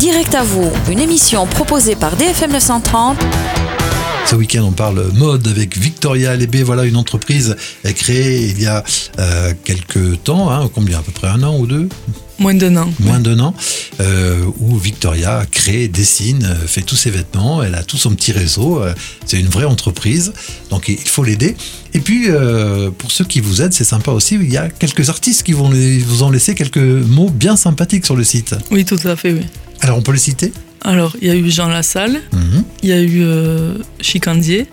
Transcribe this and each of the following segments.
Direct à vous, une émission proposée par DFM 930. Ce week-end, on parle mode avec Victoria Lébé. Voilà une entreprise créée il y a quelques temps, combien, à peu près 1 an ou 2 ? Moins d'un an. Moins d'un an, où Victoria crée, dessine, fait tous ses vêtements. Elle a tout son petit réseau. C'est une vraie entreprise, donc il faut l'aider. Et puis, pour ceux qui vous aident, c'est sympa aussi, il y a quelques artistes qui vous ont laissé quelques mots bien sympathiques sur le site. Oui, tout à fait, oui. Alors, on peut les citer ? Alors, il y a eu Jean Lassalle, il y a eu Chicandier,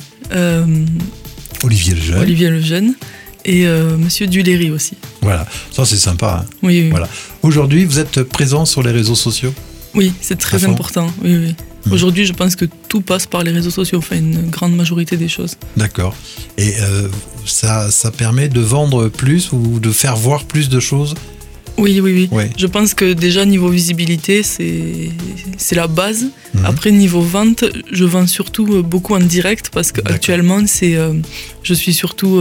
Olivier Lejeune et Monsieur Duléry aussi. Voilà, ça c'est sympa. Oui. Voilà. Aujourd'hui, vous êtes présent sur les réseaux sociaux ? Oui, c'est très important. Oui. Aujourd'hui, je pense que tout passe par les réseaux sociaux, enfin une grande majorité des choses. D'accord. Et ça permet de vendre plus ou de faire voir plus de choses ? Oui. Ouais. Je pense que déjà niveau visibilité, c'est la base. Après niveau vente, je vends surtout beaucoup en direct parce qu'actuellement je suis surtout,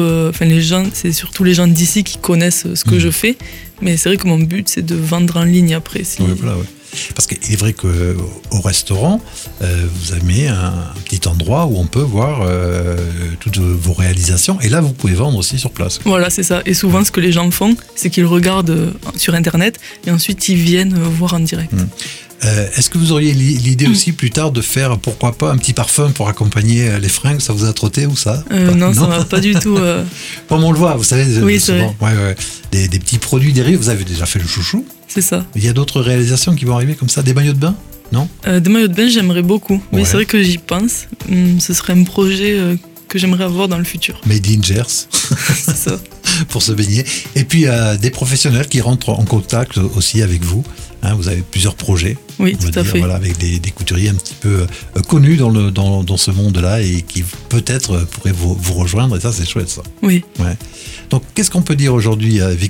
c'est surtout les gens d'ici qui connaissent ce que je fais. Mais c'est vrai que mon but c'est de vendre en ligne après. Oui. Parce qu'il est vrai qu'au restaurant, vous avez un petit endroit où on peut voir toutes vos réalisations. Et là, vous pouvez vendre aussi sur place. Voilà, c'est ça. Et souvent, ce que les gens font, c'est qu'ils regardent sur Internet et ensuite ils viennent voir en direct. Est-ce que vous auriez l'idée aussi plus tard de faire, pourquoi pas, un petit parfum pour accompagner les fringues ? Ça vous a trotté ou ça ? Non, ça va pas du tout. Comme on le voit, vous savez, oui, souvent. Ouais. Des petits produits dérivés. Vous avez déjà fait le chouchou ? C'est ça. Il y a d'autres réalisations qui vont arriver comme ça, des maillots de bain ? Non ? Des maillots de bain, j'aimerais beaucoup. Oui, c'est vrai que j'y pense. Ce serait un projet que j'aimerais avoir dans le futur. Made in Gers. C'est ça. Pour se baigner. Et puis, des professionnels qui rentrent en contact aussi avec vous. Vous avez plusieurs projets. Oui, tout à fait. Voilà, avec des couturiers un petit peu connus dans ce monde-là et qui peut-être pourraient vous rejoindre. Et ça, c'est chouette, ça. Oui. Ouais. Donc, qu'est-ce qu'on peut dire aujourd'hui, Victoria ?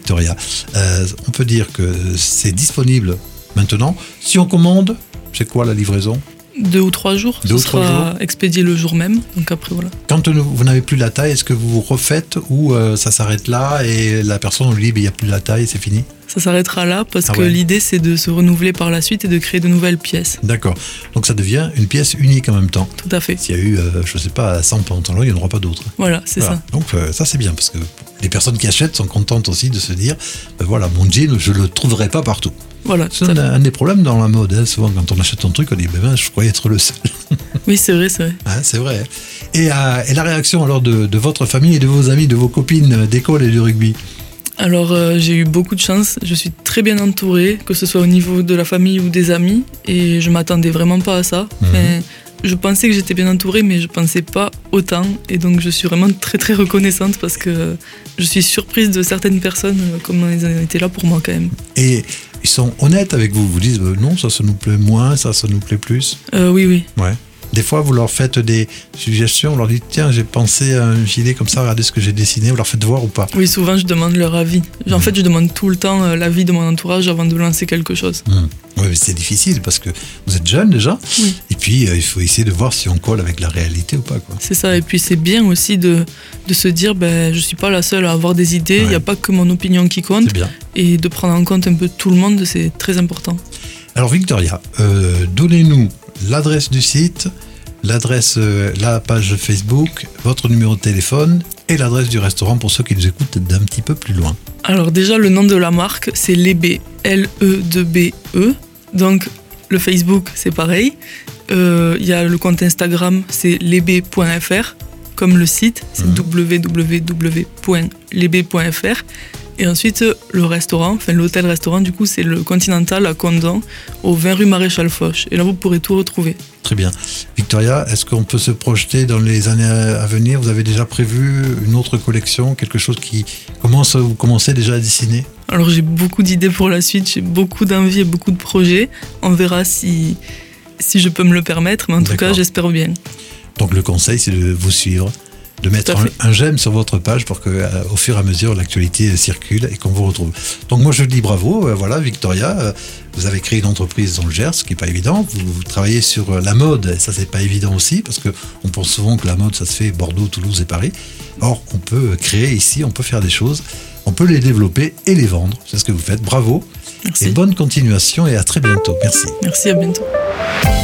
On peut dire que c'est disponible maintenant. Si on commande, c'est quoi la livraison ? 2 ou 3 jours. Ce sera expédié le jour même. Donc après, voilà. Quand vous n'avez plus la taille, est-ce que vous refaites ou ça s'arrête là et la personne on lui dit il n'y a plus la taille, c'est fini ? Ça s'arrêtera là parce que l'idée c'est de se renouveler par la suite et de créer de nouvelles pièces. D'accord. Donc ça devient une pièce unique en même temps. Tout à fait. S'il y a eu, 100 pantalons, il n'y en aura pas d'autres. Voilà, c'est ça. Donc ça c'est bien parce que les personnes qui achètent sont contentes aussi de se dire mon jean, je ne le trouverai pas partout. Voilà, c'est un des problèmes dans la mode. Souvent quand on achète un truc, on dit je croyais être le seul. Oui, c'est vrai. C'est vrai. Et la réaction alors de votre famille et de vos amis, de vos copines d'école et de rugby ? Alors j'ai eu beaucoup de chance, je suis très bien entourée, que ce soit au niveau de la famille ou des amis, et je m'attendais vraiment pas à ça. Je pensais que j'étais bien entourée, mais je pensais pas autant, et donc je suis vraiment très très reconnaissante parce que je suis surprise de certaines personnes, comment ils ont été là pour moi quand même. Et ils sont honnêtes avec vous disent non, ça nous plaît moins, ça nous plaît plus ? Oui. Ouais. Des fois, vous leur faites des suggestions, vous leur dites tiens, j'ai pensé à un gilet comme ça, regardez ce que j'ai dessiné, vous leur faites voir ou pas ? Oui, souvent je demande leur avis. En fait, je demande tout le temps l'avis de mon entourage avant de lancer quelque chose. Oui, mais c'est difficile parce que vous êtes jeune déjà, et puis il faut essayer de voir si on colle avec la réalité ou pas, quoi. C'est ça, et puis c'est bien aussi de se dire je suis pas la seule à avoir des idées, il n'y a pas que mon opinion qui compte, c'est bien. Et de prendre en compte un peu tout le monde, c'est très important. Alors Victoria, donnez-nous l'adresse du site, la page Facebook, votre numéro de téléphone et l'adresse du restaurant pour ceux qui nous écoutent d'un petit peu plus loin. Alors déjà, le nom de la marque, c'est Lébé, L-E-2-B-E. Donc le Facebook, c'est pareil. Il y a le compte Instagram, c'est lébé.fr. Comme le site, c'est www.lébé.fr. Et ensuite, le restaurant, enfin l'hôtel-restaurant, du coup, c'est le Continental à Condon, au 20 rue Maréchal Foch. Et là, vous pourrez tout retrouver. Très bien. Victoria, est-ce qu'on peut se projeter dans les années à venir ? Vous avez déjà prévu une autre collection, quelque chose qui vous commencez déjà à dessiner ? Alors, j'ai beaucoup d'idées pour la suite, j'ai beaucoup d'envie et beaucoup de projets. On verra si je peux me le permettre, mais en tout cas, j'espère bien. Donc, le conseil, c'est de vous suivre, de mettre un j'aime sur votre page pour qu'au fur et à mesure, l'actualité circule et qu'on vous retrouve. Donc moi, je dis bravo. Voilà, Victoria, vous avez créé une entreprise dans le Gers, ce qui n'est pas évident. Vous travaillez sur la mode, et ça, c'est pas évident aussi, parce qu'on pense souvent que la mode, ça se fait Bordeaux, Toulouse et Paris. Or, on peut créer ici, on peut faire des choses. on peut les développer et les vendre. C'est ce que vous faites. Bravo. Merci. Et bonne continuation et à très bientôt. Merci. Merci, à bientôt.